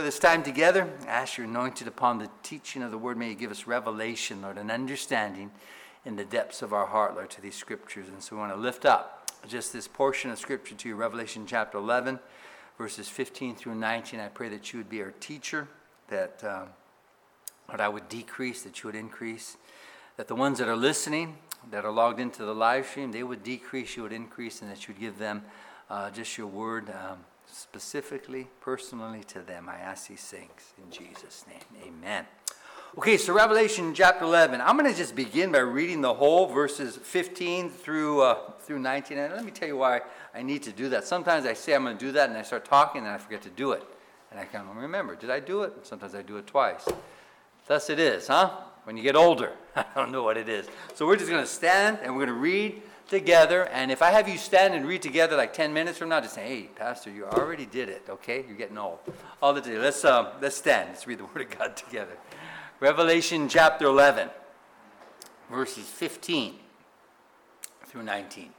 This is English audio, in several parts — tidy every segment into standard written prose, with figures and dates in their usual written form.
this time together. I ask your anointed upon the teaching of the word. May you give us revelation, Lord, and understanding in the depths of our heart, Lord, to these scriptures. And so we want to lift up just this portion of scripture to you, Revelation chapter 11, verses 15 through 19. I pray that you would be our teacher, that, Lord, I would decrease, that you would increase, that the ones that are listening, that are logged into the live stream, they would decrease, you would increase, and that you would give them just your word specifically, personally to them. I ask these things in Jesus' name. Amen. Okay, so Revelation chapter 11. I'm going to just begin by reading the whole verses 15 through 19. And let me tell you why I need to do that. Sometimes I say I'm going to do that, and I start talking, and I forget to do it. And I can't remember, did I do it? Sometimes I do it twice. Thus it is, huh? When you get older. I don't know what it is. So we're just going to stand, and we're going to read together. And if I have you stand and read together like 10 minutes from now, just say, hey, Pastor, you already did it, okay? You're getting old. All the day. Let's stand. Let's read the Word of God together. Revelation chapter 11, verses 15 through 19.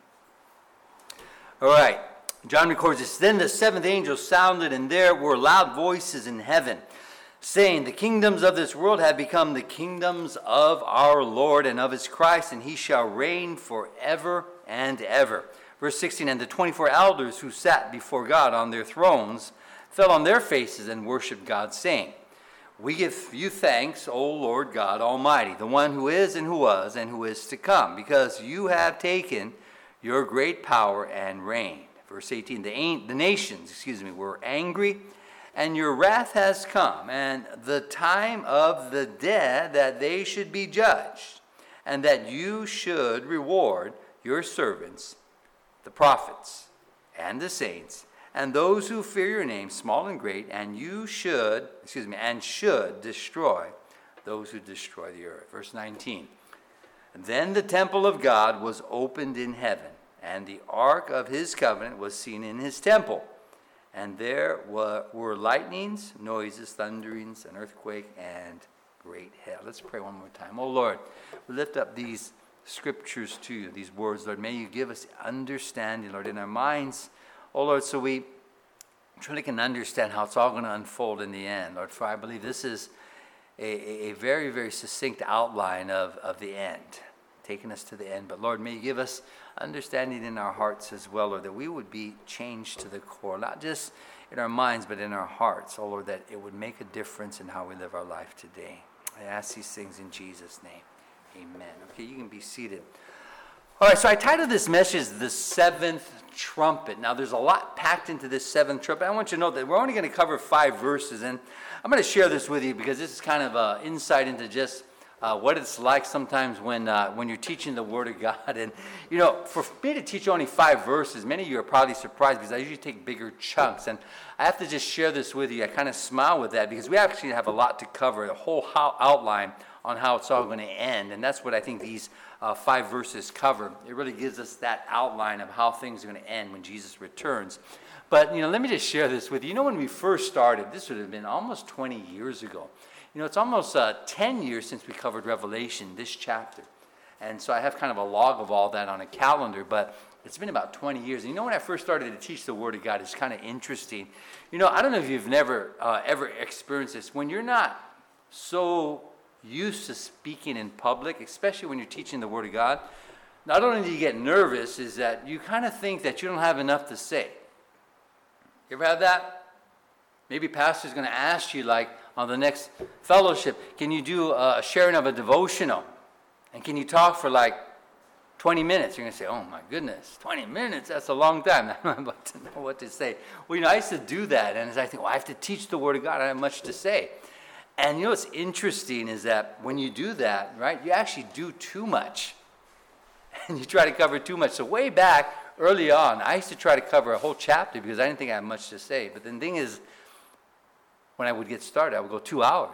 All right. John records this. Then the seventh angel sounded, and there were loud voices in heaven, saying, the kingdoms of this world have become the kingdoms of our Lord and of his Christ, and he shall reign forever and ever. Verse 16, and the 24 elders who sat before God on their thrones fell on their faces and worshiped God, saying, we give you thanks, O Lord God Almighty, the one who is and who was and who is to come, because you have taken your great power and reigned. Verse 18, the nations, were angry, and your wrath has come, and the time of the dead that they should be judged, and that you should reward your servants, the prophets, and the saints, and those who fear your name, small and great, and you should destroy those who destroy the earth. Verse 19, then the temple of God was opened in heaven, and the ark of his covenant was seen in his temple. And there were lightnings, noises, thunderings, an earthquake, and great hail. Let's pray one more time. Oh, Lord, we lift up these scriptures to you, these words, Lord. May you give us understanding, Lord, in our minds. Oh, Lord, so we truly can understand how it's all going to unfold in the end, Lord. For I believe this is a very, very succinct outline of the end, taking us to the end. But, Lord, may you give us understanding in our hearts as well, Lord, that we would be changed to the core, not just in our minds, but in our hearts, oh Lord, that it would make a difference in how we live our life today. I ask these things in Jesus' name. Amen. Okay, you can be seated. All right, so I titled this message, The Seventh Trumpet. Now, there's a lot packed into this seventh trumpet. I want you to know that we're only going to cover 5 verses, and I'm going to share this with you because this is kind of insight into just what it's like sometimes when you're teaching the Word of God. And, you know, for me to teach only 5 verses, many of you are probably surprised because I usually take bigger chunks. And I have to just share this with you. I kind of smile with that because we actually have a lot to cover, a whole outline on how it's all going to end. And that's what I think these 5 verses cover. It really gives us that outline of how things are going to end when Jesus returns. But, you know, let me just share this with you. You know, when we first started, this would have been almost 20 years ago. You know, it's almost 10 years since we covered Revelation, this chapter. And so I have kind of a log of all that on a calendar, but it's been about 20 years. And you know, when I first started to teach the Word of God, it's kind of interesting. You know, I don't know if you've never ever experienced this. When you're not so used to speaking in public, especially when you're teaching the Word of God, not only do you get nervous, is that you kind of think that you don't have enough to say. You ever have that? Maybe pastor's going to ask you, like, on the next fellowship, can you do a sharing of a devotional? And can you talk for like 20 minutes? You're going to say, oh my goodness, 20 minutes, that's a long time. I'm about to know what to say. Well, you know, I used to do that. And as I think, well, I have to teach the Word of God. I have much to say. And you know what's interesting is that when you do that, right, you actually do too much. And you try to cover too much. So way back, early on, I used to try to cover a whole chapter because I didn't think I had much to say. But the thing is, when I would get started, I would go 2 hours.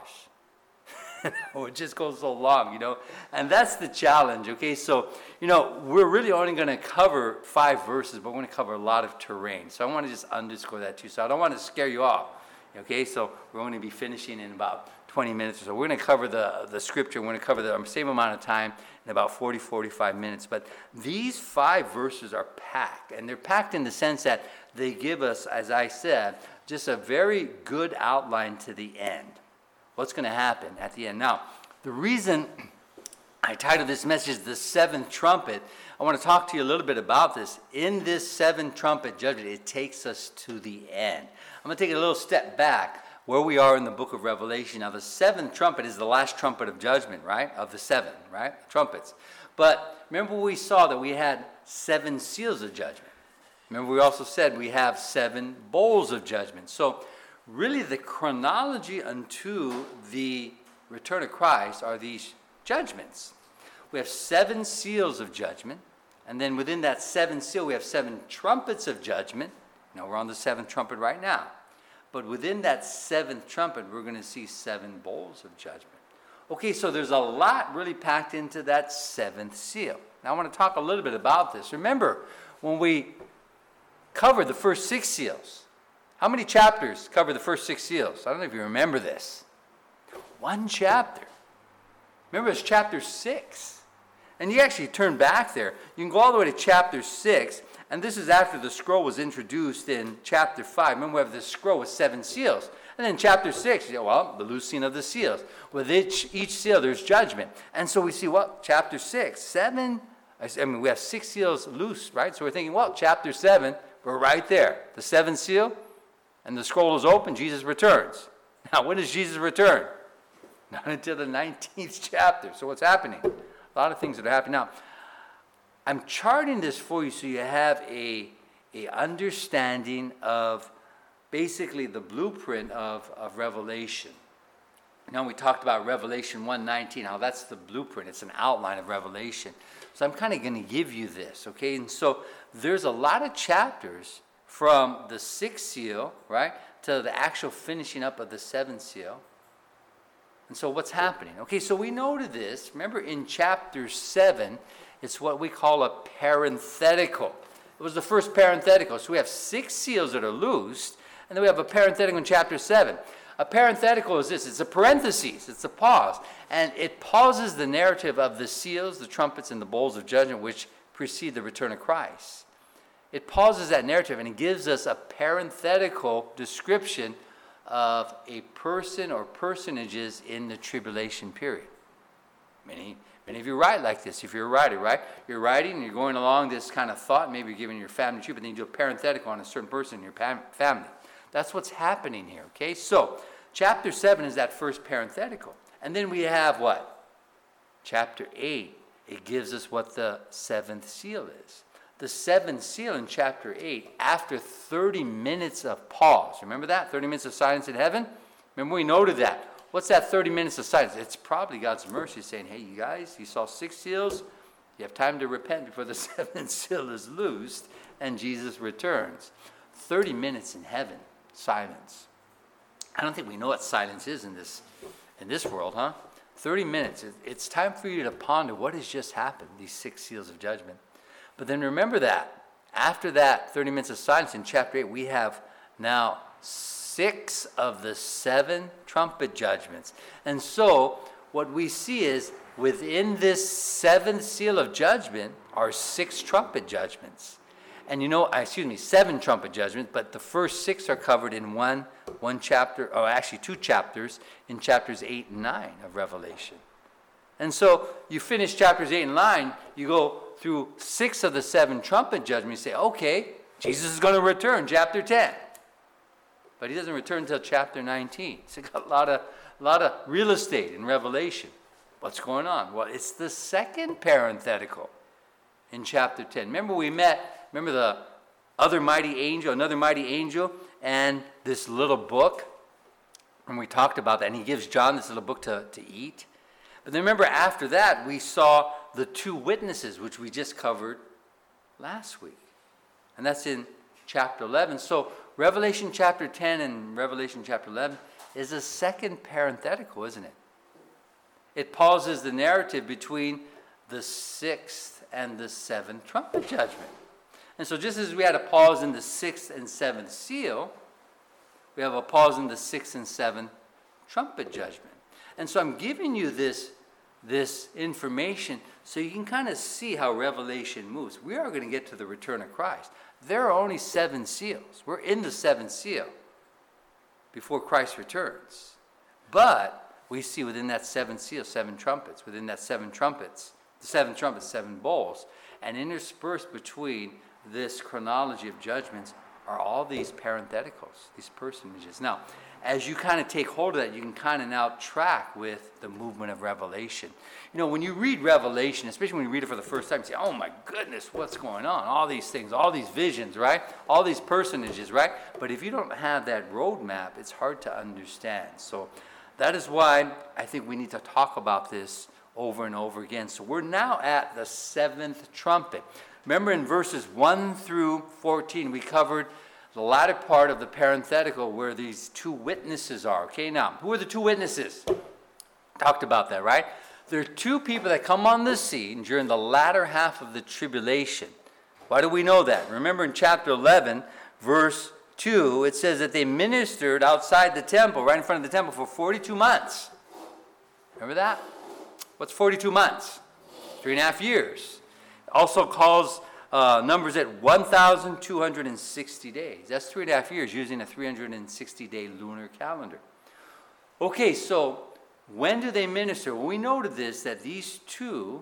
It would just go so long, you know. And that's the challenge, okay? So, you know, we're really only going to cover 5 verses, but we're going to cover a lot of terrain. So I want to just underscore that too. So I don't want to scare you off, okay? So we're going to be finishing in about 20 minutes or so. We're going to cover the scripture. We're going to cover the same amount of time in about 40, 45 minutes. But these 5 verses are packed. And they're packed in the sense that they give us, as I said, just a very good outline to the end. What's going to happen at the end. Now, the reason I titled this message, The Seventh Trumpet, I want to talk to you a little bit about this. In this seventh trumpet judgment, it takes us to the end. I'm going to take a little step back where we are in the book of Revelation. Now, the seventh trumpet is the last trumpet of judgment, right? Of the seven, right? Trumpets. But remember we saw that we had 7 seals of judgment. Remember we also said we have 7 bowls of judgment. So really the chronology unto the return of Christ are these judgments. We have 7 seals of judgment, and then within that 7 seal we have 7 trumpets of judgment. Now we're on the 7th trumpet right now. But within that 7th trumpet we're going to see 7 bowls of judgment. Okay, so there's a lot really packed into that 7th seal. Now I want to talk a little bit about this. Remember, when we covered the first 6 seals, how many chapters cover the first 6 seals? I don't know if you remember this. 1 chapter. Remember, it's chapter 6. And you actually turn back there. You can go all the way to chapter 6, and this is after the scroll was introduced in chapter 5. Remember, we have this scroll with 7 seals. And then chapter 6, the loosing of the seals. With each seal, there's judgment. And so we see, chapter 6, we have 6 seals loose, right? So we're thinking, chapter 7, we're right there. The 7th seal, and the scroll is open, Jesus returns. Now, when does Jesus return? Not until the 19th chapter. So what's happening? A lot of things that are happening. Now, I'm charting this for you so you have a understanding of basically the blueprint of Revelation. Now, we talked about Revelation 1:19, how that's the blueprint. It's an outline of Revelation. So I'm kind of going to give you this, okay? And so there's a lot of chapters from the 6th seal, right, to the actual finishing up of the 7th seal. And so what's happening? Okay, so we noted this. Remember in chapter 7, it's what we call a parenthetical. It was the first parenthetical. So we have 6 seals that are loosed, and then we have a parenthetical in chapter 7. A parenthetical is this. It's a parenthesis. It's a pause. And it pauses the narrative of the seals, the trumpets, and the bowls of judgment which precede the return of Christ. It pauses that narrative, and it gives us a parenthetical description of a person or personages in the tribulation period. Many of you write like this. If you're a writer, right? You're writing and you're going along this kind of thought. Maybe you're giving your family tree, but then you do a parenthetical on a certain person in your family. That's what's happening here, okay? So, chapter 7 is that first parenthetical. And then we have what? Chapter 8. It gives us what the 7th seal is. The 7th seal in chapter 8, after 30 minutes of pause. Remember that? 30 minutes of silence in heaven? Remember we noted that. What's that 30 minutes of silence? It's probably God's mercy saying, hey, you guys, you saw 6 seals. You have time to repent before the 7th seal is loosed and Jesus returns. 30 minutes in heaven, silence. I don't think we know what silence is in this world, huh? 30 minutes. It's time for you to ponder what has just happened, these 6 seals of judgment. But then remember that after that 30 minutes of silence in chapter 8, we have now 6 of the 7 trumpet judgments. And so what we see is within this 7th seal of judgment are 6 trumpet judgments. And 7 trumpet judgments, but the first 6 are covered in one chapter, or actually 2 chapters, in chapters 8 and 9 of Revelation. And so you finish chapters 8 and 9, you go through 6 of the 7 trumpet judgments, you say, okay, Jesus is going to return, chapter 10. But he doesn't return until chapter 19. So you got a lot of real estate in Revelation. What's going on? Well, it's the second parenthetical in chapter 10. Remember the another mighty angel, and this little book? And we talked about that, and he gives John this little book to eat. But then remember, after that, we saw the 2 witnesses, which we just covered last week. And that's in chapter 11. So Revelation chapter 10 and Revelation chapter 11 is a second parenthetical, isn't it? It pauses the narrative between the 6th and the 7th trumpet judgment. And so just as we had a pause in the 6th and 7th seal, we have a pause in the 6th and 7th trumpet judgment. And so I'm giving you this information so you can kind of see how Revelation moves. We are going to get to the return of Christ. There are only 7 seals. We're in the 7th seal. before Christ returns. But we see within that seven seals, seven trumpets. Within that seven trumpets, the seven trumpets, seven bowls. And interspersed between this chronology of judgments are all these parentheticals, these personages. Now, as you kind of take hold of that, you can kind of now track with the movement of Revelation. You know, when you read Revelation, especially when you read it for the first time, you say, oh my goodness, what's going on? All these things, all these visions, right? All these personages, right? But if you don't have that roadmap, it's hard to understand. So that is why I think we need to talk about this over and over again. So we're now at the seventh trumpet. Remember in verses 1 through 14, we covered the latter part of the parenthetical where these two witnesses are. Okay, now, who are the two witnesses? Talked about that, right? There are two people that come on the scene during the latter half of the tribulation. Why do we know that? Remember in chapter 11, verse 2, it says that they ministered outside the temple, right in front of the temple, for 42 months. Remember that? What's 42 months? 3.5 years. Also calls numbers at 1,260 days. That's 3.5 years using a 360-day lunar calendar. Okay, so when do they minister? Well, we noted this, that these two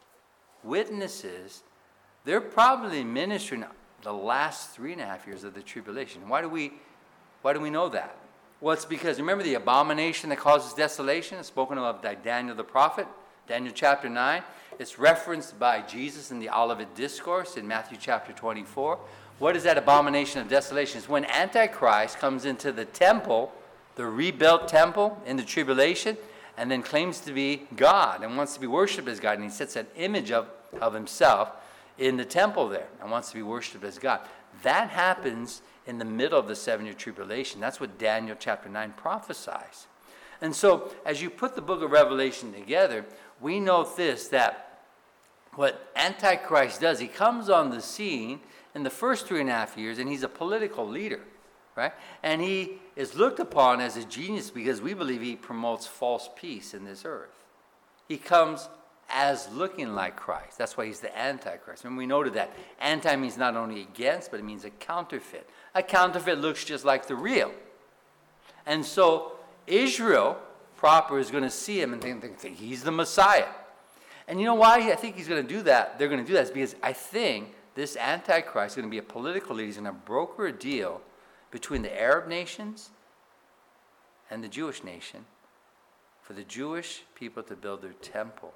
witnesses, they're probably ministering the last 3.5 years of the tribulation. Why do we know that? Well, it's because, remember the abomination that causes desolation? It's spoken of by Daniel the prophet, Daniel chapter 9. It's referenced by Jesus in the Olivet Discourse in Matthew chapter 24. What is that abomination of desolation? It's when Antichrist comes into the temple, the rebuilt temple in the tribulation, and then claims to be God and wants to be worshipped as God. And he sets an image of himself in the temple there and wants to be worshipped as God. That happens in the middle of the 7-year tribulation. That's what Daniel chapter 9 prophesies. And so as you put the book of Revelation together, we note this, that what Antichrist does, he comes on the scene in the first 3.5 years, and he's a political leader, right? And he is looked upon as a genius because we believe he promotes false peace in this earth. He comes as looking like Christ. That's why he's the Antichrist. And we noted that anti means not only against, but it means a counterfeit. A counterfeit looks just like the real. And so Israel proper is going to see him and think he's the Messiah. And you know why I think he's going to do that? They're going to do that is because I think this Antichrist is going to be a political leader. He's going to broker a deal between the Arab nations and the Jewish nation for the Jewish people to build their temple.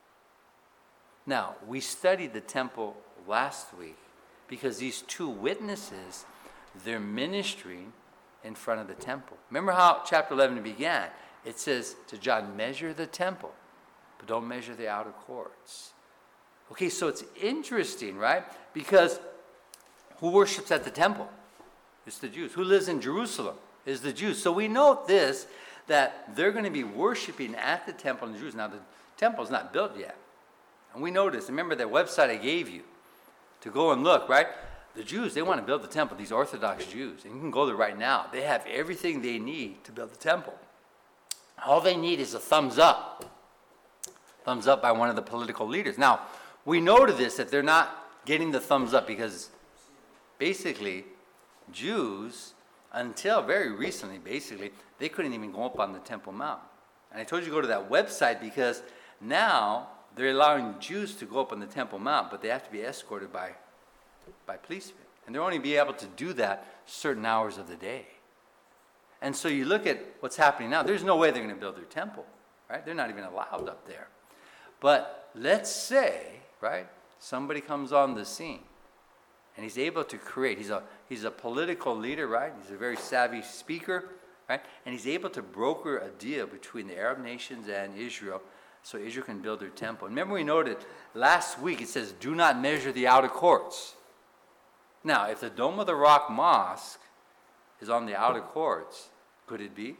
Now, we studied the temple last week because these two witnesses, they're ministering in front of the temple. Remember how chapter 11 began? It says to John, measure the temple, but don't measure the outer courts. Okay, so it's interesting, right? Because who worships at the temple? It's the Jews. Who lives in Jerusalem? Is the Jews. So we note this, that they're going to be worshiping at the temple in Jerusalem. Now, the temple is not built yet. And we notice, remember that website I gave you to go and look, right? The Jews, they want to build the temple, these Orthodox Jews. And you can go there right now. They have everything they need to build the temple. All they need is a thumbs up. Thumbs up by one of the political leaders. Now, we noted this, that they're not getting the thumbs up because basically Jews, until very recently, basically, they couldn't even go up on the Temple Mount. And I told you to go to that website because now they're allowing Jews to go up on the Temple Mount, but they have to be escorted by policemen. And they're only be able to do that certain hours of the day. And so you look at what's happening now. There's no way they're going to build their temple, right? They're not even allowed up there. But let's say, right, somebody comes on the scene and he's able to create. He's a political leader, right? He's a very savvy speaker, right? And he's able to broker a deal between the Arab nations and Israel so Israel can build their temple. And remember we noted last week it says, do not measure the outer courts. Now, if the Dome of the Rock Mosque is on the outer courts, could it be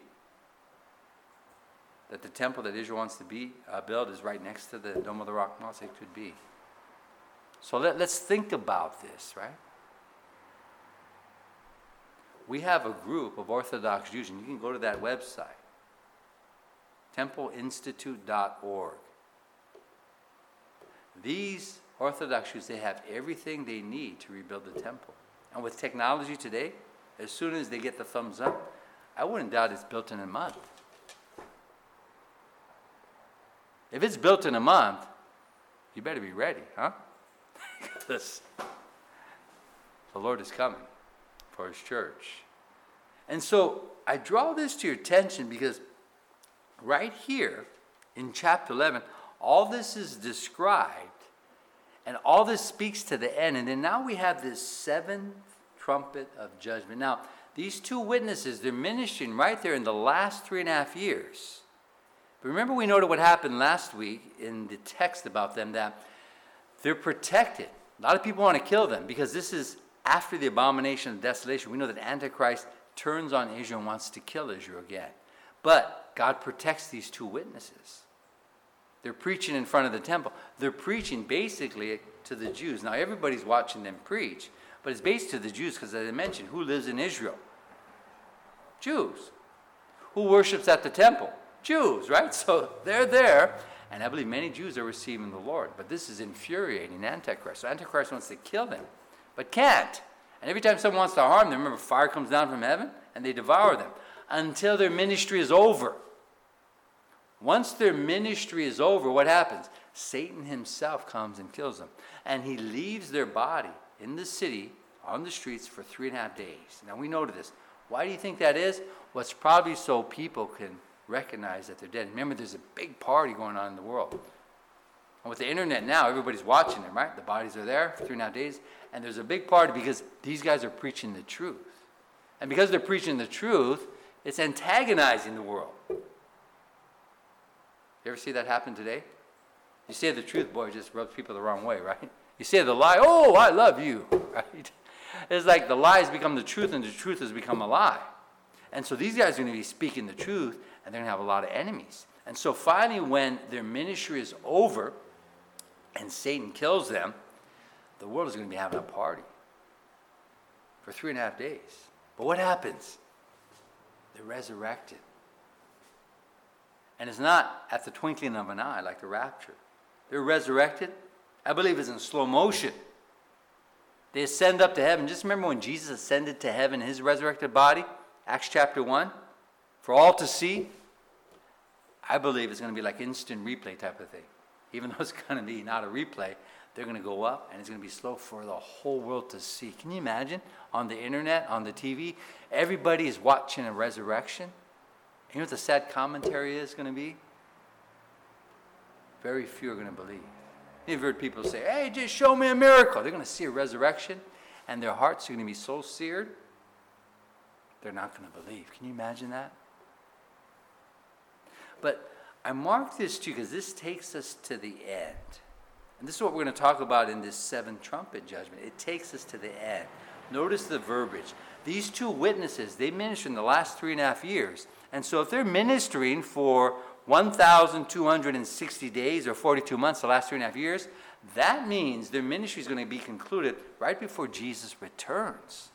that the temple that Israel wants to build is right next to the Dome of the Rock Mosque? It could be. So let's think about this, right? We have a group of Orthodox Jews, and you can go to that website, templeinstitute.org. These Orthodox Jews, they have everything they need to rebuild the temple. And with technology today, as soon as they get the thumbs up, I wouldn't doubt it's built in a month. If it's built in a month, you better be ready, huh? Because the Lord is coming for his church. And so I draw this to your attention because right here in chapter 11, all this is described and all this speaks to the end. And then now we have this seventh trumpet of judgment. Now, these two witnesses, they're ministering right there in the last 3.5 years. But remember, we noted what happened last week in the text about them, that they're protected. A lot of people want to kill them because this is after the abomination of desolation. We know that Antichrist turns on Israel and wants to kill Israel again. But God protects these two witnesses. They're preaching in front of the temple. They're preaching basically to the Jews. Now, everybody's watching them preach, but it's based to the Jews because, as I mentioned, who lives in Israel? Jews. Who worships at the temple? Jews, right? So they're there, and I believe many Jews are receiving the Lord. But this is infuriating Antichrist. So Antichrist wants to kill them, but can't. And every time someone wants to harm them, remember, fire comes down from heaven, and they devour them until their ministry is over. Once their ministry is over, what happens? Satan himself comes and kills them. And he leaves their body in the city, on the streets, for 3.5 days. Now, we know this. Why do you think that is? Well, it's probably so people can recognize that they're dead. Remember, there's a big party going on in the world. And with the internet now, everybody's watching them, right? The bodies are there for 3.5 days. And there's a big party because these guys are preaching the truth. And because they're preaching the truth, it's antagonizing the world. You ever see that happen today? You say the truth, boy, it just rubs people the wrong way, right? You say the lie, oh, I love you, right? It's like the lie has become the truth and the truth has become a lie. And so these guys are going to be speaking the truth and they're going to have a lot of enemies. And so finally, when their ministry is over and Satan kills them, the world is going to be having a party for 3.5 days. But what happens? They're resurrected. And it's not at the twinkling of an eye like the rapture. They're resurrected. I believe it's in slow motion. They ascend up to heaven. Just remember when Jesus ascended to heaven in his resurrected body, Acts chapter 1, for all to see. I believe it's going to be like instant replay type of thing. Even though it's going to be not a replay, they're going to go up and it's going to be slow for the whole world to see. Can you imagine? On the internet, on the TV, everybody is watching a resurrection. You know what the sad commentary is going to be? Very few are going to believe. You've heard people say, hey, just show me a miracle. They're going to see a resurrection, and their hearts are going to be so seared, they're not going to believe. Can you imagine that? But I mark this too because this takes us to the end. And this is what we're going to talk about in this seventh trumpet judgment. It takes us to the end. Notice the verbiage. These two witnesses, they ministered in the last 3.5 years. And so if they're ministering for 1,260 days or 42 months, the last 3.5 years, that means their ministry is going to be concluded right before Jesus returns.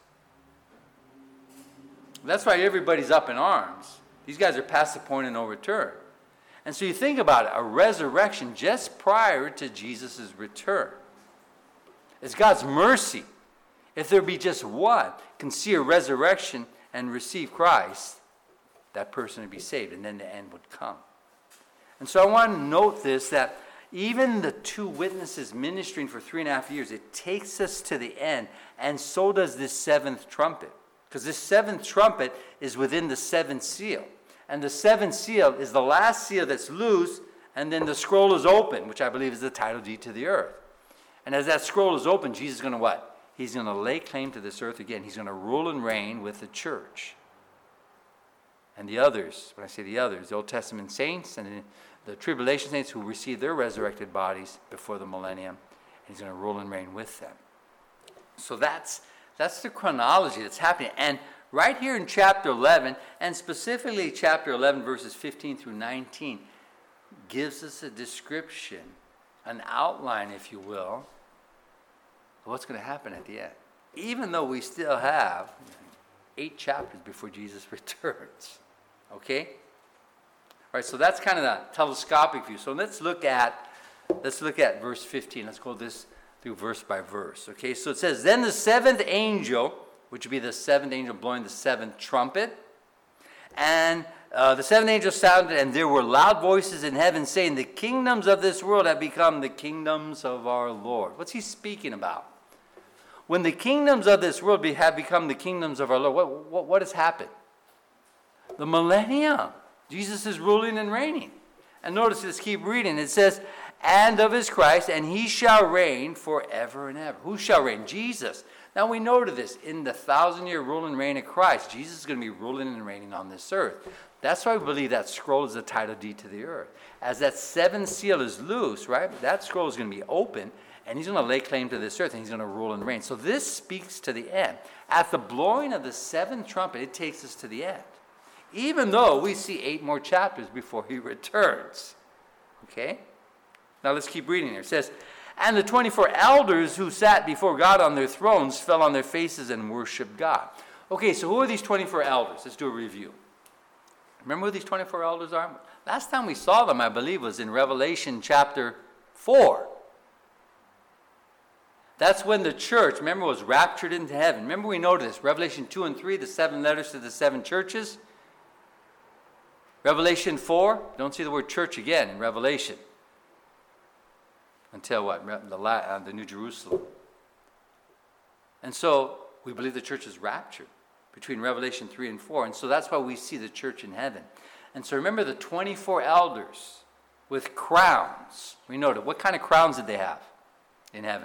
That's why everybody's up in arms. These guys are past the point of no return. And so you think about it, a resurrection just prior to Jesus' return. It's God's mercy. If there be just one can see a resurrection and receive Christ, that person would be saved, and then the end would come. And so I want to note this, that even the two witnesses ministering for 3.5 years, it takes us to the end, and so does this seventh trumpet. Because this seventh trumpet is within the seventh seal. And the seventh seal is the last seal that's loose, and then the scroll is open, which I believe is the title deed to the earth. And as that scroll is open, Jesus is going to what? He's going to lay claim to this earth again. He's going to rule and reign with the church. And the others, when I say the others, the Old Testament saints and the tribulation saints who receive their resurrected bodies before the millennium, and he's going to rule and reign with them. So that's the chronology that's happening. And right here in chapter 11, and specifically chapter 11, verses 15 through 19, gives us a description, an outline, if you will, of what's going to happen at the end. Even though we still have 8 chapters before Jesus returns. Okay? All right, so that's kind of the telescopic view. So let's look at verse 15. Let's go this through verse by verse. Okay, so it says, then the seventh angel, which would be the seventh angel blowing the seventh trumpet, And the seventh angel sounded, and there were loud voices in heaven saying, the kingdoms of this world have become the kingdoms of our Lord. What's he speaking about? When the kingdoms of this world have become the kingdoms of our Lord, what has happened? The millennium. Jesus is ruling and reigning. And notice, let's keep reading. It says, and of his Christ, and he shall reign forever and ever. Who shall reign? Jesus. Now we know to this, in the 1,000-year rule and reign of Christ, Jesus is going to be ruling and reigning on this earth. That's why we believe that scroll is the title deed to the earth. As that seventh seal is loose, right, that scroll is going to be open, and he's going to lay claim to this earth, and he's going to rule and reign. So this speaks to the end. At the blowing of the seventh trumpet, it takes us to the end. Even though we see 8 more chapters before he returns. Okay? Now let's keep reading here. It says, and the 24 elders who sat before God on their thrones fell on their faces and worshiped God. Okay, so who are these 24 elders? Let's do a review. Remember who these 24 elders are? Last time we saw them, I believe, was in Revelation chapter 4. That's when the church, remember, was raptured into heaven. Remember, we noted this. Revelation 2 and 3, the 7 letters to the 7 churches. Revelation 4, don't see the word church again in Revelation. Until what? The New Jerusalem. And so we believe the church is raptured between Revelation 3 and 4. And so that's why we see the church in heaven. And so remember the 24 elders with crowns. We noted, what kind of crowns did they have in heaven?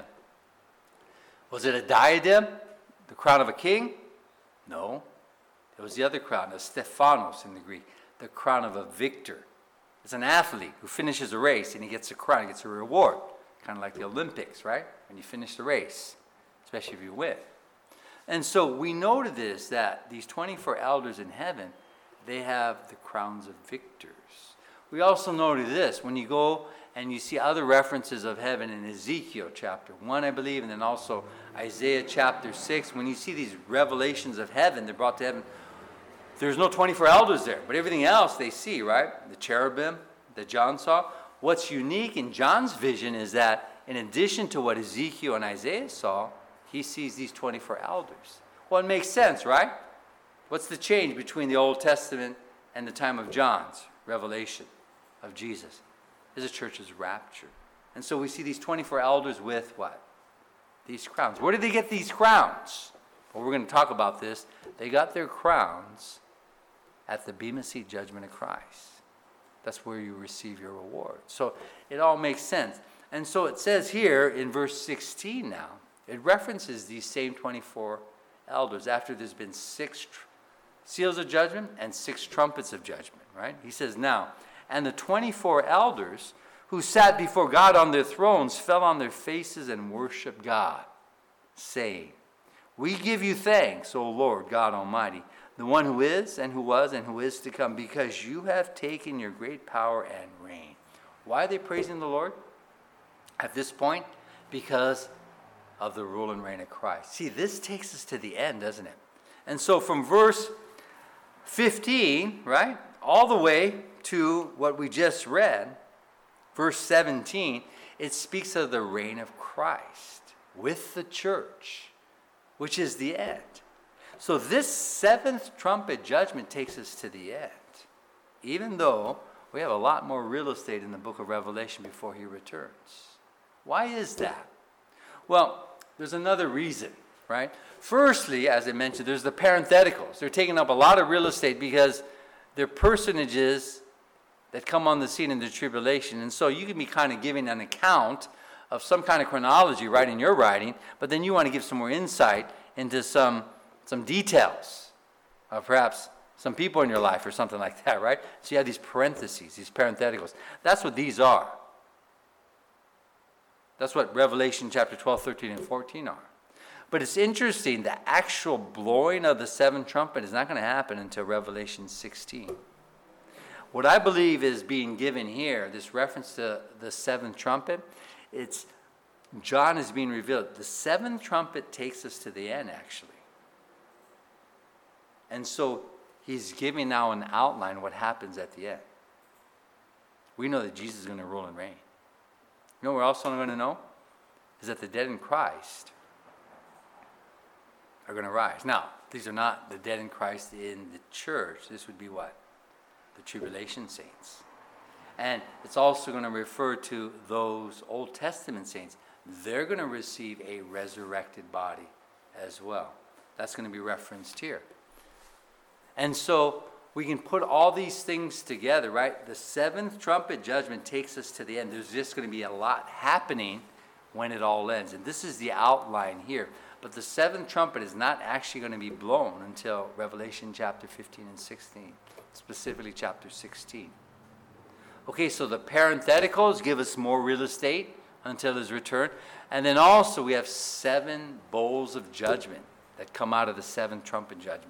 Was it a diadem? The crown of a king? No. It was the other crown, a Stephanos in the Greek. The crown of a victor. It's an athlete who finishes a race and he gets a crown, he gets a reward. Kind of like the Olympics, right? When you finish the race, especially if you win. And so we noted this, that these 24 elders in heaven, they have the crowns of victors. We also noted this, when you go and you see other references of heaven in Ezekiel chapter 1, I believe, and then also Isaiah chapter 6, when you see these revelations of heaven, they're brought to heaven, there's no 24 elders there, but everything else they see, right? The cherubim that John saw. What's unique in John's vision is that in addition to what Ezekiel and Isaiah saw, he sees these 24 elders. Well, it makes sense, right? What's the change between the Old Testament and the time of John's revelation of Jesus? The church is raptured. And so we see these 24 elders with what? These crowns. Where did they get these crowns? Well, we're going to talk about this. They got their crowns at the Bema Seat judgment of Christ. That's where you receive your reward. So it all makes sense. And so it says here in verse 16 now, it references these same 24 elders after there's been 6 seals of judgment and 6 trumpets of judgment, right? He says now, and the 24 elders who sat before God on their thrones fell on their faces and worshiped God, saying, we give you thanks, O Lord God Almighty, the one who is and who was and who is to come, because you have taken your great power and reign. Why are they praising the Lord at this point? Because of the rule and reign of Christ. See, this takes us to the end, doesn't it? And so from verse 15, right, all the way to what we just read, verse 17, it speaks of the reign of Christ with the church, which is the end. So this 7th trumpet judgment takes us to the end, even though we have a lot more real estate in the book of Revelation before he returns. Why is that? Well, there's another reason, right? Firstly, as I mentioned, there's the parentheticals. They're taking up a lot of real estate because they're personages that come on the scene in the tribulation. And so you can be kind of giving an account of some kind of chronology, right, in your writing, but then you want to give some more insight into some details of perhaps some people in your life or something like that, right? So you have these parentheses, these parentheticals. That's what these are. That's what Revelation chapter 12, 13, and 14 are. But it's interesting, the actual blowing of the 7th trumpet is not going to happen until Revelation 16. What I believe is being given here, this reference to the 7th trumpet, it's John is being revealed. The 7th trumpet takes us to the end, actually. And so he's giving now an outline of what happens at the end. We know that Jesus is going to rule and reign. You know what we're also going to know? Is that the dead in Christ are going to rise. Now, These are not the dead in Christ in the church. This would be what? The tribulation saints. And it's also going to refer to those Old Testament saints. They're going to receive a resurrected body as well. That's going to be referenced here. And so we can put all these things together, right? The seventh trumpet judgment takes us to the end. There's just going to be a lot happening when it all ends. And this is the outline here. But the seventh trumpet is not actually going to be blown until Revelation chapter 15 and 16, specifically chapter 16. Okay, so the parentheticals give us more real estate until his return. And then also we have 7 bowls of judgment that come out of the seventh trumpet judgment.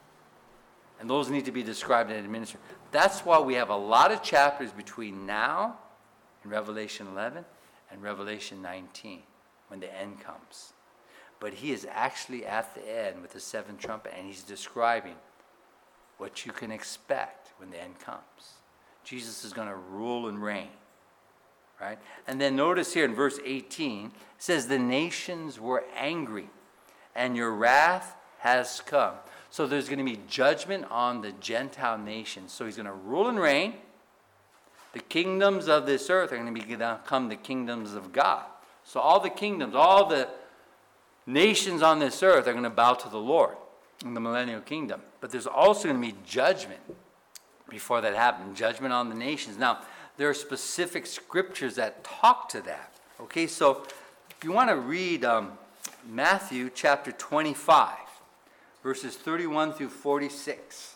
And those need to be described and administered. That's why we have a lot of chapters between now and Revelation 11 and Revelation 19 when the end comes. But he is actually at the end with the seventh trumpet, and he's describing what you can expect when the end comes. Jesus is going to rule and reign, right? And then notice here in verse 18, it says, the nations were angry, and your wrath has come. So there's going to be judgment on the Gentile nations. So he's going to rule and reign. The kingdoms of this earth are going to become the kingdoms of God. So all the kingdoms, all the nations on this earth are going to bow to the Lord in the millennial kingdom. But there's also going to be judgment before that happens, judgment on the nations. Now, there are specific scriptures that talk to that. Okay, so if you want to read Matthew chapter 25, verses 31 through 46.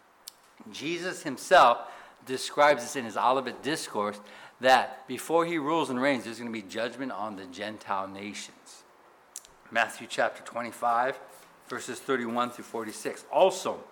Jesus himself describes this in his Olivet Discourse, that before he rules and reigns, there's going to be judgment on the Gentile nations. Matthew chapter 25, verses 31 through 46. Also,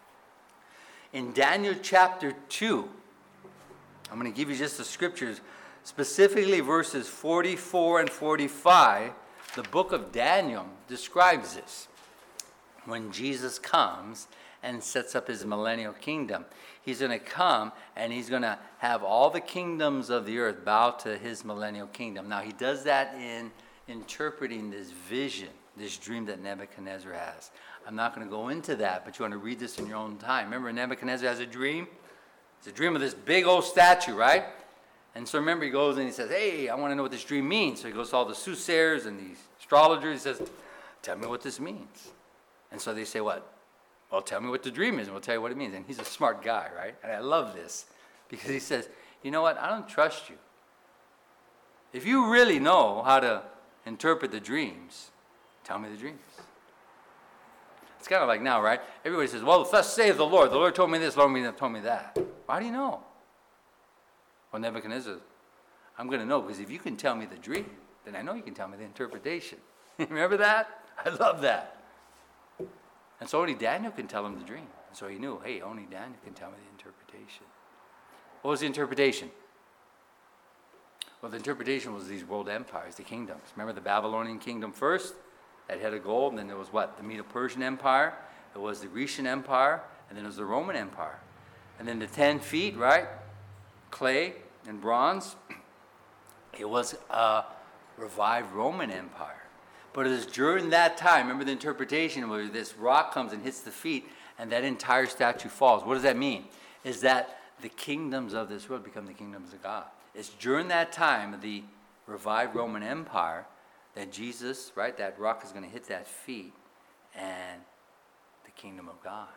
in Daniel chapter 2, I'm going to give you just the scriptures, specifically verses 44 and 45. The book of Daniel describes this. When Jesus comes and sets up his millennial kingdom, he's going to come and he's going to have all the kingdoms of the earth bow to his millennial kingdom. Now, he does that in interpreting this vision, this dream that Nebuchadnezzar has. I'm not going to go into that, but you want to read this in your own time. Remember, Nebuchadnezzar has a dream. It's a dream of this big old statue, right? And so remember, he goes and he says, hey, I want to know what this dream means. So he goes to all the soothsayers and these astrologers. He says, tell me what this means. And so they say, what? Well, tell me what the dream is, and we'll tell you what it means. And he's a smart guy, right? And I love this because he says, you know what? I don't trust you. If you really know how to interpret the dreams, tell me the dreams. It's kind of like now, right? Everybody says, well, thus saith the Lord. The Lord told me this, the Lord told me that. Why do you know? Well, Nebuchadnezzar, I'm going to know because if you can tell me the dream, then I know you can tell me the interpretation. Remember that? I love that. And so only Daniel can tell him the dream. And so he knew, hey, only Daniel can tell me the interpretation. What was the interpretation? Well, the interpretation was these world empires, the kingdoms. Remember the Babylonian kingdom first? That had a gold. And then there was what? The Medo-Persian Empire. It was the Grecian Empire. And then it was the Roman Empire. And then the 10 feet, right? Clay and bronze. It was a revived Roman Empire. But it is during that time, remember the interpretation where this rock comes and hits the feet and that entire statue falls. What does that mean? Is that the kingdoms of this world become the kingdoms of God. It's during that time of the revived Roman Empire that Jesus, right, that rock is going to hit that feet and the kingdom of God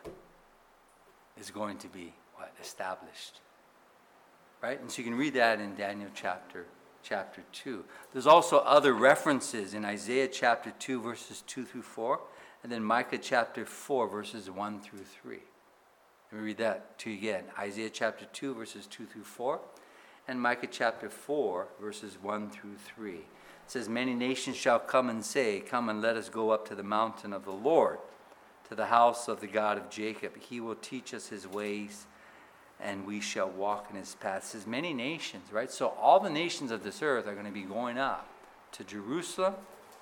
is going to be, what, established. Right? And so you can read that in Daniel chapter 2. There's also other references in Isaiah chapter 2, verses 2 through 4, and then Micah chapter 4, verses 1 through 3. Let me read that to you again. Isaiah chapter 2, verses 2 through 4, and Micah chapter 4, verses 1 through 3. It says, many nations shall come and say, come and let us go up to the mountain of the Lord, to the house of the God of Jacob. He will teach us his ways, and we shall walk in his paths. It says many nations, right? So all the nations of this earth are going to be going up to Jerusalem,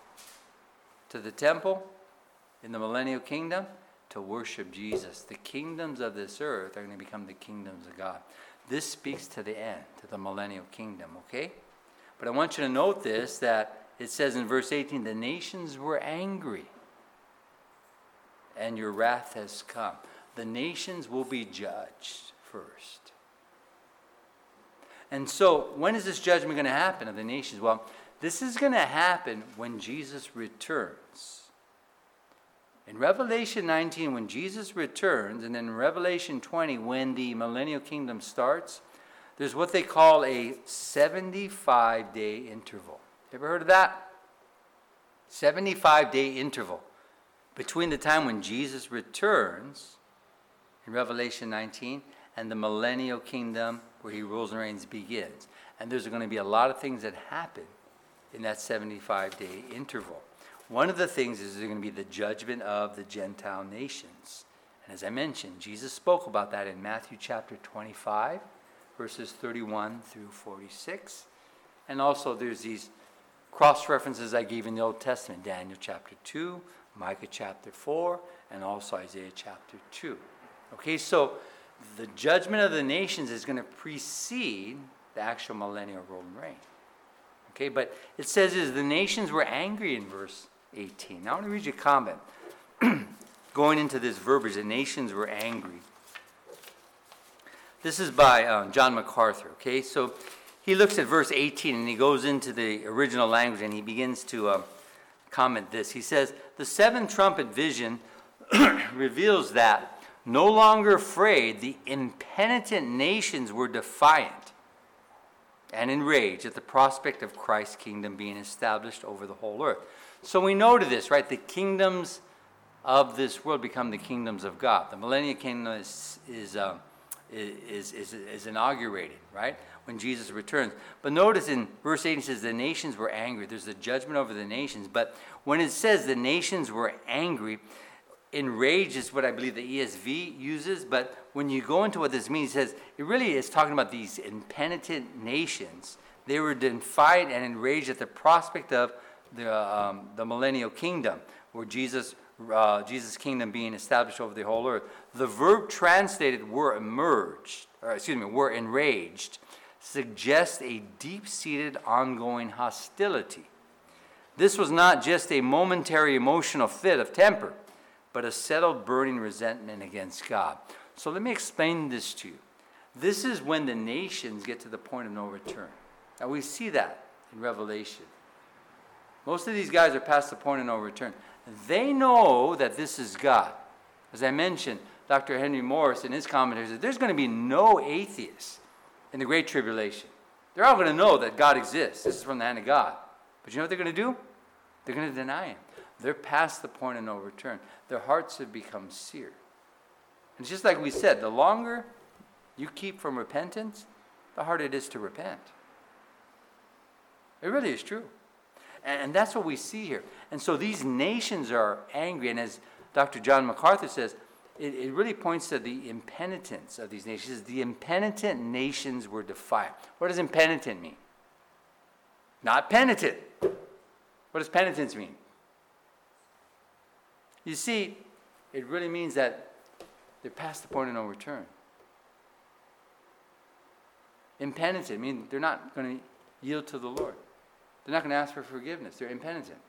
to the temple, in the millennial kingdom, to worship Jesus. The kingdoms of this earth are going to become the kingdoms of God. This speaks to the end, to the millennial kingdom, okay? But I want you to note this, that it says in verse 18, the nations were angry. and your wrath has come. The nations will be judged first. And so, when is this judgment going to happen of the nations? Well, this is going to happen when Jesus returns. In Revelation 19, when Jesus returns, and then in Revelation 20, when the millennial kingdom starts, there's what they call a 75-day interval. Ever heard of that? 75-day interval between the time when Jesus returns in Revelation 19 and the millennial kingdom where he rules and reigns begins. And there's going to be a lot of things that happen in that 75-day interval. One of the things is there's going to be the judgment of the Gentile nations. And as I mentioned, Jesus spoke about that in Matthew chapter 25, verses 31 through 46. And also there's these cross-references I gave in the Old Testament, Daniel chapter 2, Micah chapter 4, and also Isaiah chapter 2. Okay, so the judgment of the nations is going to precede the actual millennial rule and reign. Okay, but it says is the nations were angry in verse 18. Now I want to read you a comment. Going into this verbiage, the nations were angry. This is by John MacArthur. Okay, so he looks at verse 18 and he goes into the original language and he begins to comment this. He says, the seventh trumpet vision reveals that no longer afraid, the impenitent nations were defiant and enraged at the prospect of Christ's kingdom being established over the whole earth. So we know to this, right? The kingdoms of this world become the kingdoms of God. The millennial kingdom is inaugurated, right? When Jesus returns. But notice in verse 8 it says the nations were angry. There's the judgment over the nations. But when it says the nations were angry, enraged is what I believe the ESV uses. But when you go into what this means, it says it really is talking about these impenitent nations. They were defiant and enraged at the prospect of the millennial kingdom, where Jesus' kingdom being established over the whole earth. The verb translated were enraged, suggests a deep-seated ongoing hostility. This was not just a momentary emotional fit of temper, but a settled burning resentment against God. So let me explain this to you. This is when the nations get to the point of no return. Now we see that in Revelation. Most of these guys are past the point of no return. They know that this is God. As I mentioned, Dr. Henry Morris in his commentary said there's going to be no atheists in the Great Tribulation. They're all going to know that God exists. This is from the hand of God. But you know what they're going to do? They're going to deny him. They're past the point of no return. Their hearts have become seared. And it's just like we said, the longer you keep from repentance, the harder it is to repent. It really is true. And that's what we see here. And so these nations are angry. And as Dr. John MacArthur says, it really points to the impenitence of these nations. The impenitent nations were defiant. What does impenitent mean? Not penitent. What does penitence mean? You see, it really means that they're past the point of no return. Impenitent means they're not going to yield to the Lord. They're not going to ask for forgiveness. They're impenitent.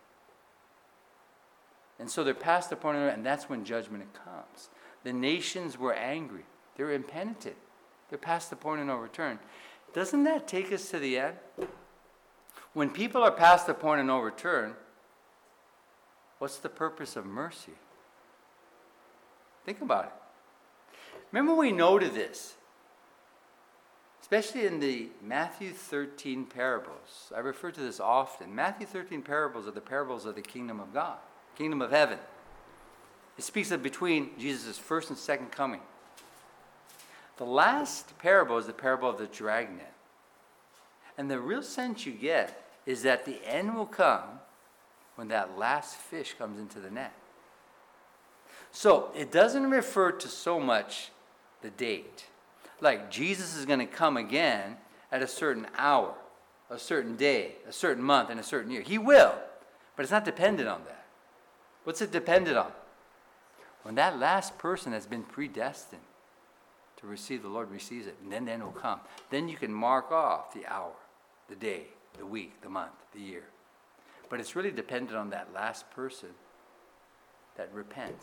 And so they're past the point of no return, and that's when judgment comes. The nations were angry. They're impenitent. They're past the point of no return. Doesn't that take us to the end? When people are past the point of no return, what's the purpose of mercy? Think about it. Remember we noted this, especially in the Matthew 13 parables. I refer to this often. Matthew 13 parables are the parables of the kingdom of God, kingdom of heaven. It speaks of between Jesus' first and second coming. The last parable is the parable of the dragnet. And the real sense you get is that the end will come when that last fish comes into the net. So it doesn't refer to so much the date. Like Jesus is going to come again at a certain hour, a certain day, a certain month, and a certain year. He will, but it's not dependent on that. What's it dependent on? When that last person has been predestined to receive, the Lord receives it, and then the end will come. Then you can mark off the hour, the day, the week, the month, the year. But it's really dependent on that last person that repents,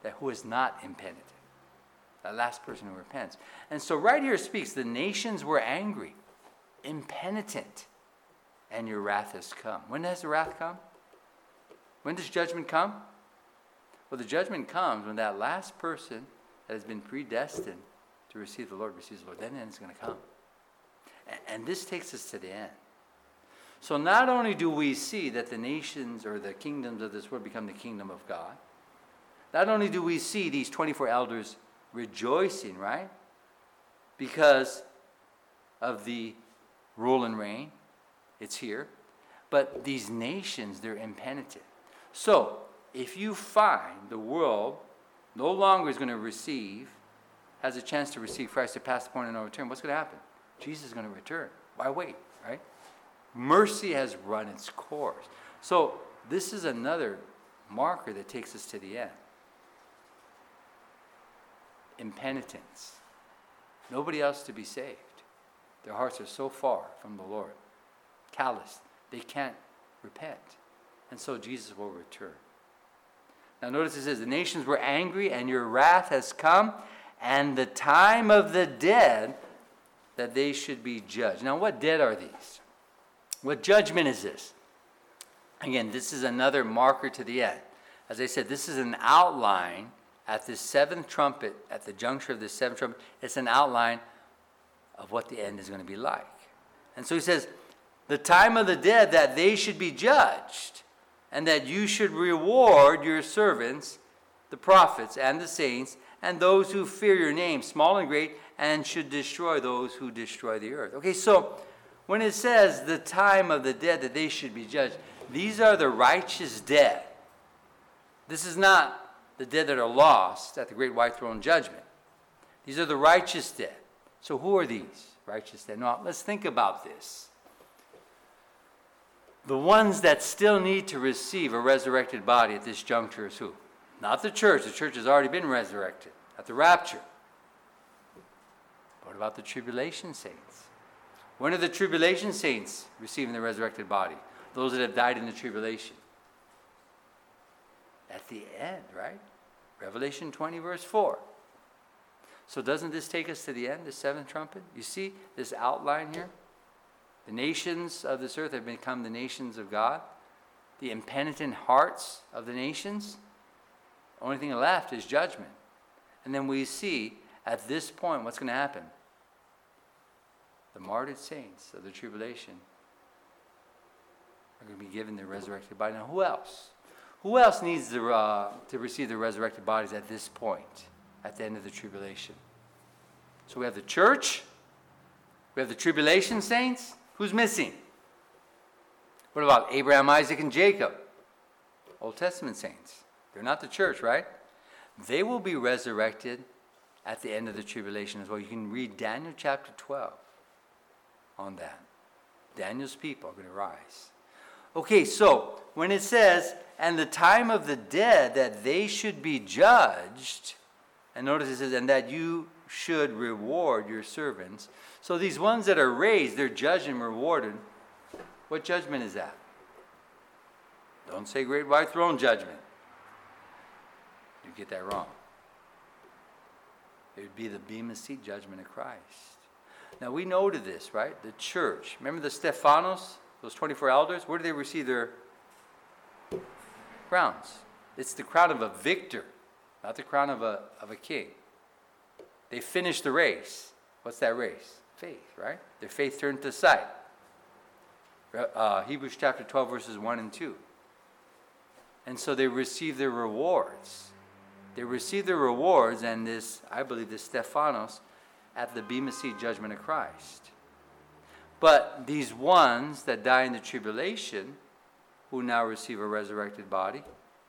that who is not impenitent. That last person who repents. And so right here it speaks, the nations were angry, impenitent, and your wrath has come. When does the wrath come? When does judgment come? Well, the judgment comes when that last person that has been predestined to receive the Lord receives the Lord. Then it's going to come. And this takes us to the end. So not only do we see that the nations or the kingdoms of this world become the kingdom of God, not only do we see these 24 elders rejoicing, right? Because of the rule and reign. It's here. But these nations, they're impenitent. So, if you find the world no longer is going to has a chance to receive Christ to pass the point of no return, what's going to happen? Jesus is going to return. Why wait, right? Mercy has run its course. So, this is another marker that takes us to the end. Impenitence. Nobody else to be saved. Their hearts are so far from the Lord. Calloused. They can't repent. And so Jesus will return. Now notice it says, the nations were angry and your wrath has come, and the time of the dead that they should be judged. Now what dead are these? What judgment is this? Again, this is another marker to the end. As I said, this is an outline at this seventh trumpet, at the juncture of this seventh trumpet. It's an outline of what the end is going to be like. And so he says, the time of the dead that they should be judged, and that you should reward your servants, the prophets and the saints, and those who fear your name, small and great, and should destroy those who destroy the earth. Okay, so when it says the time of the dead that they should be judged, these are the righteous dead. This is not the dead that are lost at the great white throne judgment. These are the righteous dead. So who are these righteous dead? Now, let's think about this. The ones that still need to receive a resurrected body at this juncture is who? Not the church. The church has already been resurrected at the rapture. What about the tribulation saints? When are the tribulation saints receiving the resurrected body? Those that have died in the tribulation. At the end, right? Revelation 20, verse 4. So doesn't this take us to the end, the seventh trumpet? You see this outline here? The nations of this earth have become the nations of God. The impenitent hearts of the nations. The only thing left is judgment. And then we see at this point what's going to happen. The martyred saints of the tribulation are going to be given their resurrected body. Now who else? Who else needs to receive the resurrected bodies at this point, at the end of the tribulation? So we have the church, we have the tribulation saints. Who's missing? What about Abraham, Isaac, and Jacob? Old Testament saints. They're not the church, right? They will be resurrected at the end of the tribulation as well. You can read Daniel chapter 12 on that. Daniel's people are going to rise. Okay, so when it says, and the time of the dead that they should be judged, and notice it says, and that you should reward your servants. So these ones that are raised, they're judged and rewarded. What judgment is that? Don't say great white throne judgment. You get that wrong. It would be the Bema Seat judgment of Christ. Now we know to this, right? The church. Remember the Stephanos, those 24 elders? Where do they receive their crowns? It's the crown of a victor, not the crown of a king. They finished the race. What's that race? Faith, right? Their faith turned to sight. Hebrews chapter 12, verses 1 and 2. And so they receive their rewards. They receive their rewards, and this, I believe, this Stephanos at the Bema Seat judgment of Christ. But these ones that die in the tribulation, who now receive a resurrected body,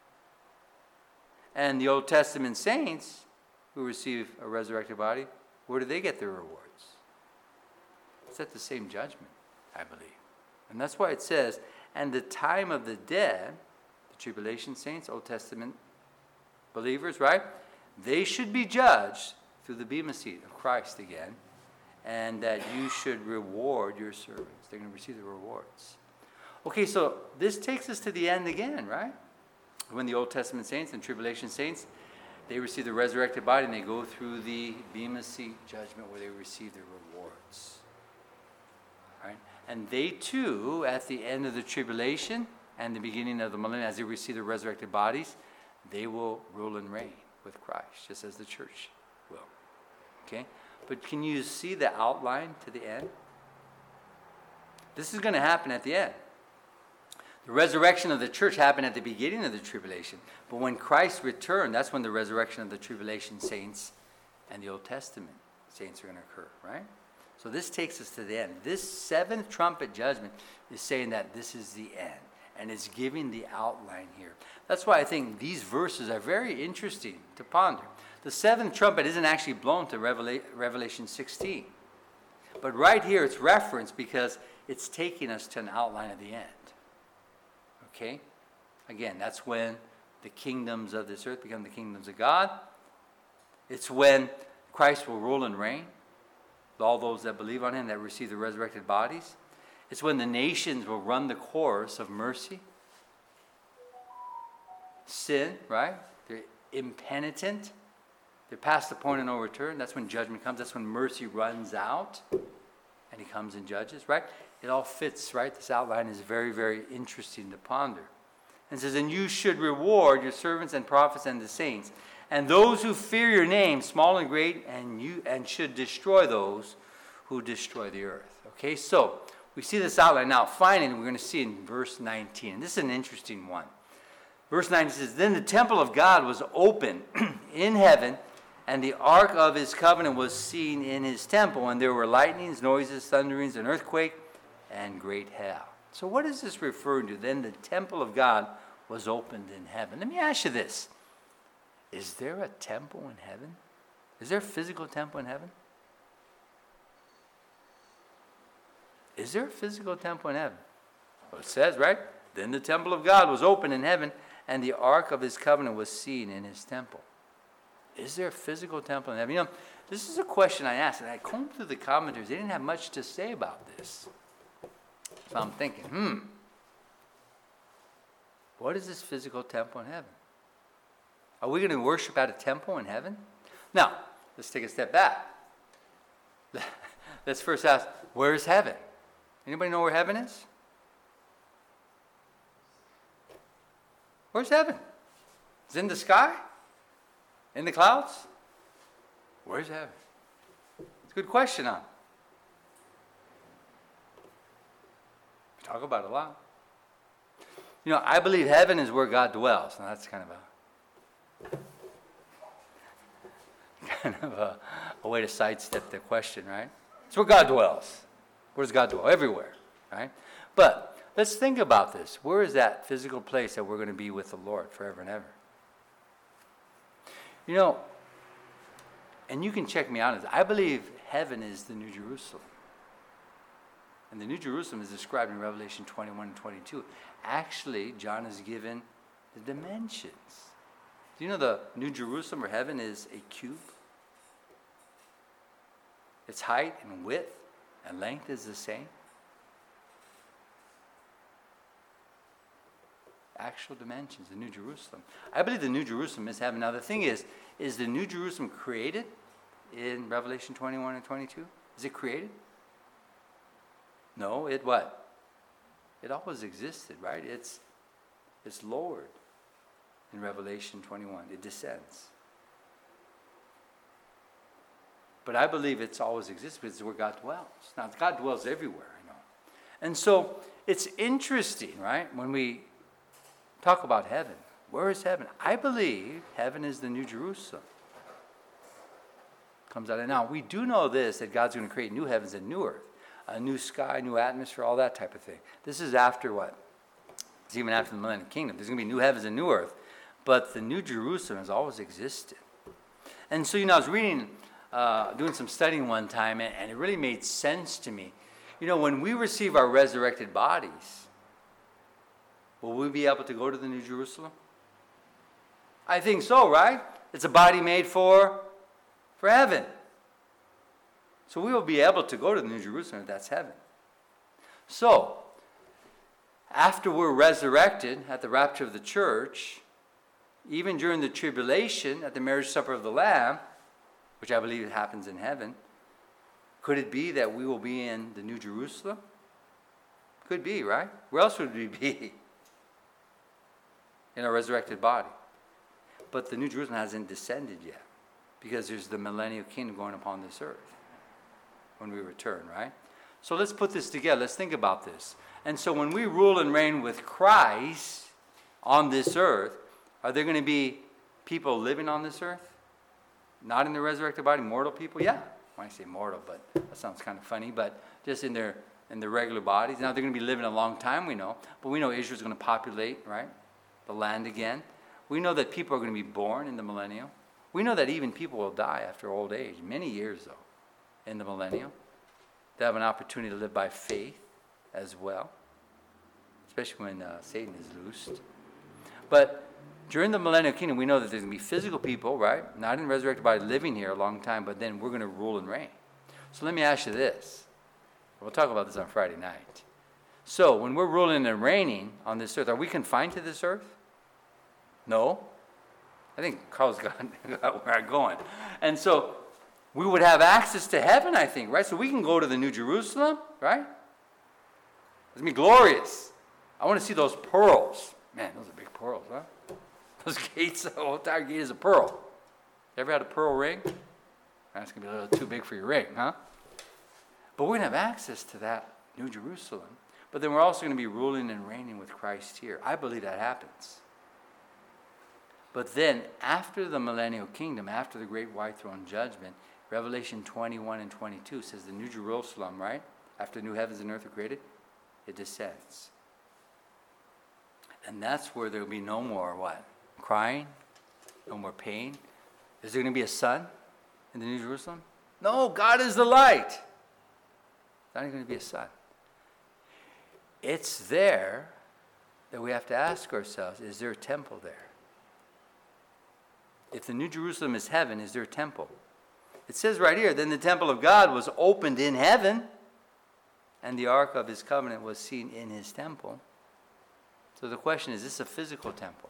and the Old Testament saints who receive a resurrected body, where do they get their rewards? It's at the same judgment, I believe. And that's why it says, and the time of the dead, the tribulation saints, Old Testament believers, right? They should be judged through the Bema Seat of Christ again, and that you should reward your servants. They're going to receive the rewards. Okay, so this takes us to the end again, right? When the Old Testament saints and tribulation saints, they receive the resurrected body and they go through the Bema Seat judgment where they receive their rewards. Right? And they too, at the end of the tribulation and the beginning of the millennium, as they receive the resurrected bodies, they will rule and reign with Christ, just as the church will. Okay? But can you see the outline to the end? This is going to happen at the end. The resurrection of the church happened at the beginning of the tribulation. But when Christ returned, that's when the resurrection of the tribulation saints and the Old Testament saints are going to occur, right? So this takes us to the end. This seventh trumpet judgment is saying that this is the end. And it's giving the outline here. That's why I think these verses are very interesting to ponder. The seventh trumpet isn't actually blown to Revelation 16. But right here it's referenced because it's taking us to an outline of the end. Okay? Again, that's when the kingdoms of this earth become the kingdoms of God. It's when Christ will rule and reign. All those that believe on him, that receive the resurrected bodies. It's when the nations will run the course of mercy. Sin, right? They're impenitent. They're past the point of no return. That's when judgment comes. That's when mercy runs out. And he comes and judges, right? It all fits, right? This outline is very, very interesting to ponder. And it says, and you should reward your servants and prophets and the saints, and those who fear your name, small and great, and should destroy those who destroy the earth. Okay, so we see this outline. Now, finally, we're going to see in verse 19. And this is an interesting one. Verse 19 says, then the temple of God was open in heaven, and the ark of his covenant was seen in his temple, and there were lightnings, noises, thunderings, an earthquake, and great hail. So what is this referring to? Then the temple of God was opened in heaven. Let me ask you this. Is there a temple in heaven? Is there a physical temple in heaven? Is there a physical temple in heaven? Well, it says, right? Then the temple of God was open in heaven, and the ark of his covenant was seen in his temple. Is there a physical temple in heaven? You know, this is a question I asked, and I combed through the commentaries. They didn't have much to say about this. So I'm thinking, what is this physical temple in heaven? Are we going to worship at a temple in heaven? Now, let's take a step back. Let's first ask, where is heaven? Anybody know where heaven is? Where's heaven? Is it in the sky? In the clouds? Where's heaven? It's a good question, huh? We talk about it a lot. You know, I believe heaven is where God dwells. Now that's kind of a way to sidestep the question, right? It's where God dwells. Where does God dwell? Everywhere, right? But let's think about this. Where is that physical place that we're going to be with the Lord forever and ever? You know, and you can check me on this. I believe heaven is the New Jerusalem. And the New Jerusalem is described in Revelation 21 and 22. Actually, John is given the dimensions. Do you know the New Jerusalem or heaven is a cube? Its height and width and length is the same. Actual dimensions, the New Jerusalem. I believe the New Jerusalem is heaven. Now the thing is the New Jerusalem created in Revelation 21 and 22? Is it created? No, it what? It always existed, right? It's lowered in Revelation 21. It descends. But I believe it's always existed because it's where God dwells. Now, God dwells everywhere, I know. And so it's interesting, right? When we talk about heaven, where is heaven? I believe heaven is the New Jerusalem. Comes out of now. We do know this, that God's going to create new heavens and new earth. A new sky, new atmosphere, all that type of thing. This is after what? It's even after the millennial kingdom. There's going to be new heavens and new earth. But the New Jerusalem has always existed. And so, you know, I was reading, doing some studying one time, and it really made sense to me. You know, when we receive our resurrected bodies, will we be able to go to the New Jerusalem? I think so, right? It's a body made for heaven. So we will be able to go to the New Jerusalem if that's heaven. So, after we're resurrected at the rapture of the church, even during the tribulation at the marriage supper of the Lamb, which I believe happens in heaven, could it be that we will be in the New Jerusalem? Could be, right? Where else would we be? In a resurrected body. But the New Jerusalem hasn't descended yet, because there's the millennial kingdom going upon this earth when we return, right? So let's put this together. Let's think about this. And so when we rule and reign with Christ on this earth, are there going to be people living on this earth? Not in the resurrected body, mortal people? Yeah. When I say mortal, but that sounds kind of funny, but just in their regular bodies. Now they're going to be living a long time, we know, but we know Israel's going to populate, right, the land again. We know that people are going to be born in the millennium. We know that even people will die after old age, many years though, in the millennium. They have an opportunity to live by faith as well, especially when Satan is loosed. But during the millennial kingdom, we know that there's going to be physical people, right? Not in resurrected body, living here a long time, but then we're going to rule and reign. So let me ask you this. We'll talk about this on Friday night. So when we're ruling and reigning on this earth, are we confined to this earth? No. I think Carl's got where I'm going. And so we would have access to heaven, I think, right? So we can go to the New Jerusalem, right? It's going to be glorious. I want to see those pearls. Man, those are big pearls, huh? Those gates, the whole entire gate is a pearl. You ever had a pearl ring? That's going to be a little too big for your ring, huh? But we're going to have access to that New Jerusalem. But then we're also going to be ruling and reigning with Christ here. I believe that happens. But then, after the millennial kingdom, after the great white throne judgment, Revelation 21 and 22 says the New Jerusalem, right? After the new heavens and earth are created, it descends. And that's where there will be no more what? Crying? No more pain? Is there going to be a sun in the New Jerusalem? No, God is the light. There's not going to be a sun. It's there that we have to ask ourselves, is there a temple there? If the New Jerusalem is heaven, is there a temple? It says right here, then the temple of God was opened in heaven, and the ark of his covenant was seen in his temple. So the question is this a physical temple?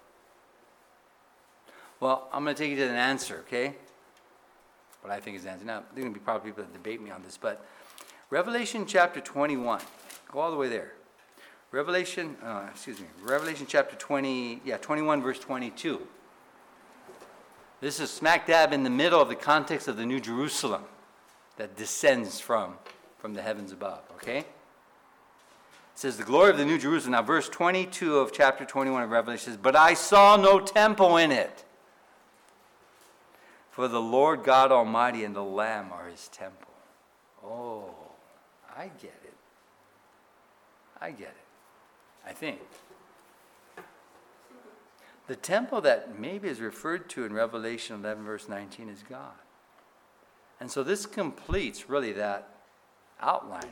Well, I'm going to take you to an answer, okay? What I think is the answer. Now, there are going to be probably people that debate me on this, but Revelation chapter 21. Go all the way there. Revelation chapter 21, verse 22. This is smack dab in the middle of the context of the New Jerusalem that descends from the heavens above, okay? It says, the glory of the New Jerusalem. Now, verse 22 of chapter 21 of Revelation says, but I saw no temple in it, for the Lord God Almighty and the Lamb are his temple. Oh, I get it. I think. The temple that maybe is referred to in Revelation 11, verse 19 is God. And so this completes really that outline.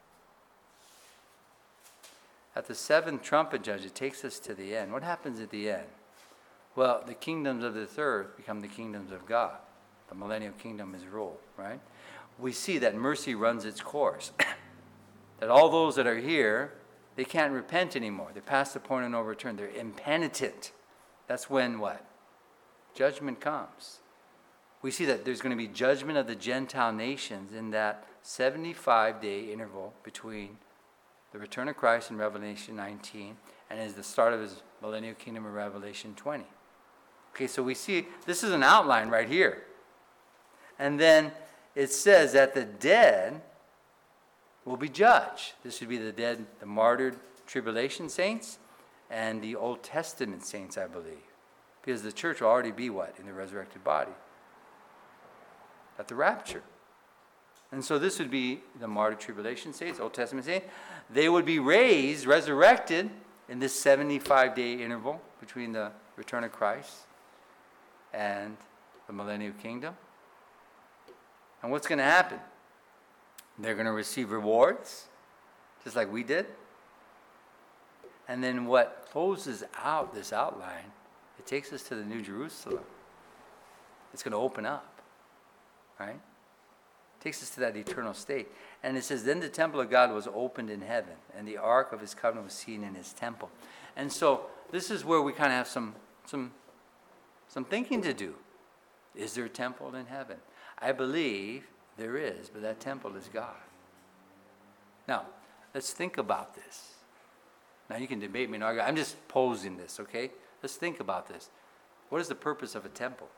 At the seventh trumpet judge, it takes us to the end. What happens at the end? Well, the kingdoms of this earth become the kingdoms of God. The millennial kingdom is ruled, right? We see that mercy runs its course. That all those that are here, they can't repent anymore. They're past the point of no return. They're impenitent. That's when what? Judgment comes. We see that there's going to be judgment of the Gentile nations in that 75-day interval between the return of Christ in Revelation 19 and is the start of his millennial kingdom in Revelation 20. Okay, so we see this is an outline right here. And then it says that the dead will be judged. This would be the dead, the martyred tribulation saints, and the Old Testament saints, I believe. Because the church will already be what? In the resurrected body. At the rapture. And so this would be the martyred tribulation saints, Old Testament saints. They would be raised, resurrected, in this 75-day interval between the return of Christ and the millennial kingdom. And what's going to happen? They're going to receive rewards, just like we did. And then what closes out this outline, it takes us to the New Jerusalem. It's going to open up, right? It takes us to that eternal state. And it says, then the temple of God was opened in heaven, and the ark of his covenant was seen in his temple. And so this is where we kind of have some some thinking to do. Is there a temple in heaven? I believe there is, but that temple is God. Now, let's think about this. Now, you can debate me and argue. I'm just posing this, okay? Let's think about this. What is the purpose of a temple?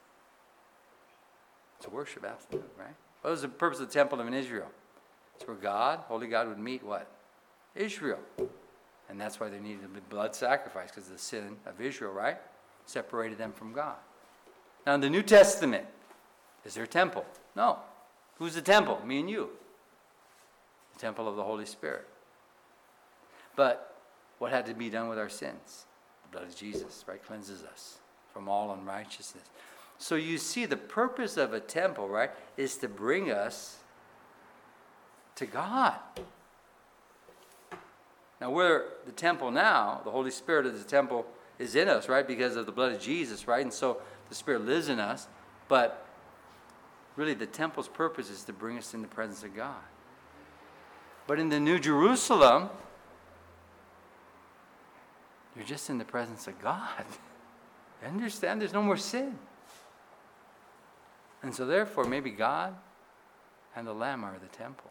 To worship, absolutely, right? What was the purpose of the temple in Israel? It's where God, holy God, would meet what? Israel. And that's why there needed to be blood sacrifice, because of the sin of Israel, right? Separated them from God. Now in the New Testament, is there a temple? No. Who's the temple? Me and you. The temple of the Holy Spirit. But what had to be done with our sins? The blood of Jesus, right? Cleanses us from all unrighteousness. So you see, the purpose of a temple, right, is to bring us to God. Now we're the temple now. The Holy Spirit of the temple is in us, right, because of the blood of Jesus, right? And so the Spirit lives in us. But really the temple's purpose is to bring us in the presence of God. But in the New Jerusalem, you're just in the presence of God. You understand? There's no more sin. And so therefore, maybe God and the Lamb are the temple.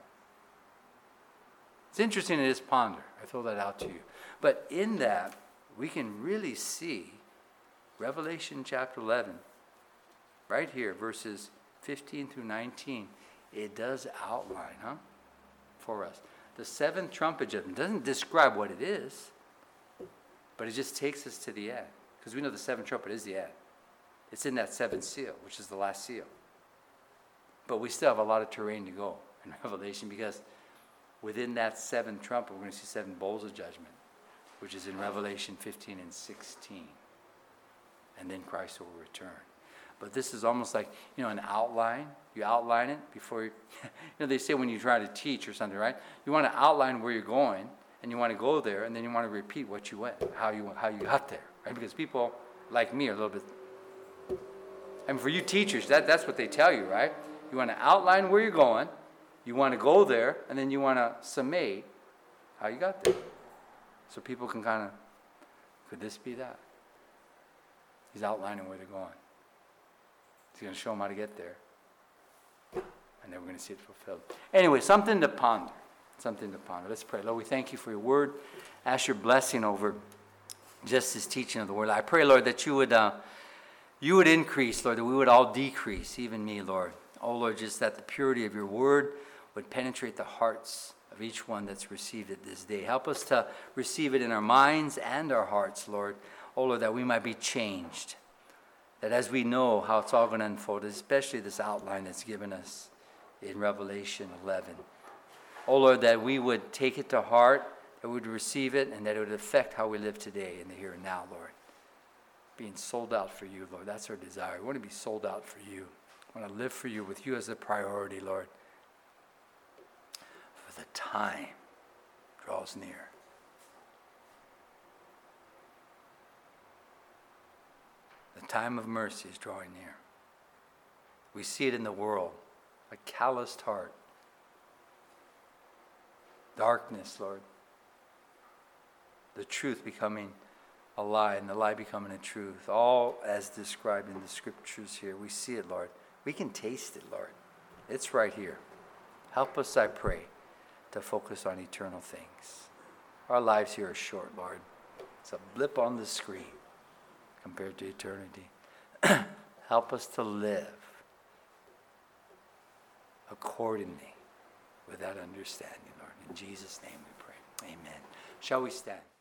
It's interesting to just ponder. I throw that out to you. But in that, we can really see Revelation chapter 11, right here, verses 15 through 19. It does outline, for us. The seventh trumpet judgment doesn't describe what it is, but it just takes us to the end. Because we know the seventh trumpet is the end. It's in that seventh seal, which is the last seal. But we still have a lot of terrain to go in Revelation, because within that seventh trumpet, we're going to see seven bowls of judgment, which is in Revelation 15 and 16. And then Christ will return. But this is almost like, an outline. You outline it before they say when you try to teach or something, right? You want to outline where you're going, and you want to go there, and then you want to repeat what you went, how you got there, right? Because people like me are a little bit, and for you teachers, that's what they tell you, right? You want to outline where you're going, you want to go there, and then you want to summate how you got there. So people can kind of, could this be that? He's outlining where they're going. He's going to show them how to get there. And then we're going to see it fulfilled. Anyway, something to ponder. Something to ponder. Let's pray. Lord, we thank you for your word. Ask your blessing over just this teaching of the word. I pray, Lord, that you would increase, Lord, that we would all decrease, even me, Lord. Oh, Lord, just that the purity of your word would penetrate the hearts of each one that's received it this day. Help us to receive it in our minds and our hearts, Lord. Oh, Lord, that we might be changed. That as we know how it's all going to unfold, especially this outline that's given us in Revelation 11. Oh, Lord, that we would take it to heart, that we would receive it, and that it would affect how we live today in the here and now, Lord. Being sold out for you, Lord. That's our desire. We want to be sold out for you. I want to live for you with you as a priority, Lord. For the time draws near. The time of mercy is drawing near. We see it in the world, a calloused heart. Darkness, Lord. The truth becoming a lie and the lie becoming a truth. All as described in the scriptures here. We see it, Lord. We can taste it, Lord. It's right here. Help us, I pray, to focus on eternal things. Our lives here are short, Lord. It's a blip on the screen compared to eternity. Help us to live accordingly with that understanding, Lord. In Jesus' name we pray. Amen. Shall we stand?